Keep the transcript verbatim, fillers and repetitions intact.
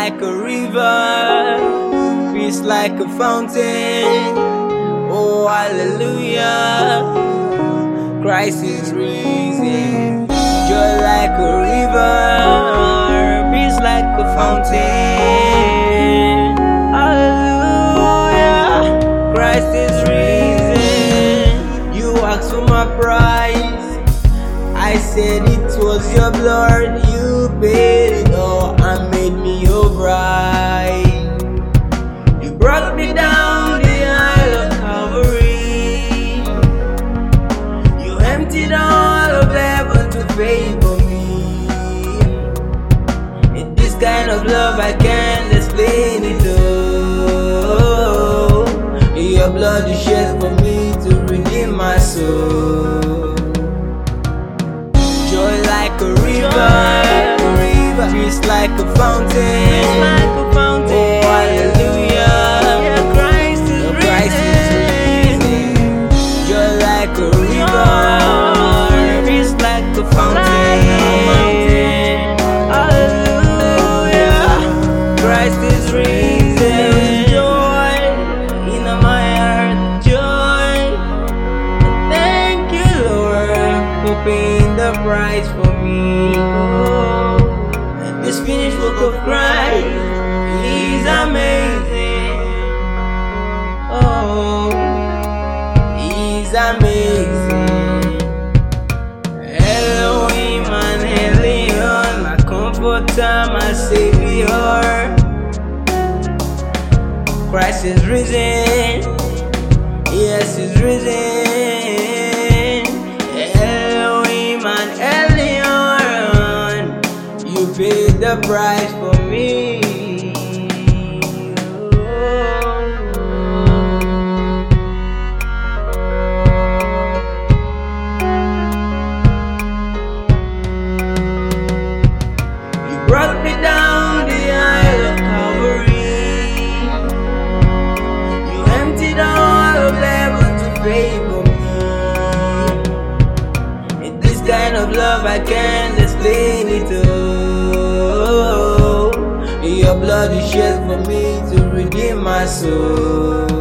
like a river, peace like a fountain. Oh, hallelujah, Christ is risen. Joy like a river, peace like a fountain. Hallelujah, Christ is risen. You asked for my price, I said it was your blood. You paid it all and made me your bride. You brought me down the aisle of Calvary. You emptied all of heaven to favor me. In this kind of love I can't explain it all. Your blood you shed for me to redeem my soul. Joy like a river, peace like a fountain. Oh, hallelujah, Christ is risen. Joy like a river, peace like a fountain. Hallelujah, Christ is risen. Joy in my heart, joy. Thank you, Lord, for paying the price for me. Oh, this finished work of Christ is amazing. Oh, he's amazing. Elohim and Elion, my comforter, my savior. Christ is risen. Yes, he's risen. Paid the price for me. You brought me down the aisle of Calvary. You emptied all of heaven to favor me. In this kind of love I can't explain it all. Your blood is shed for me to redeem my soul.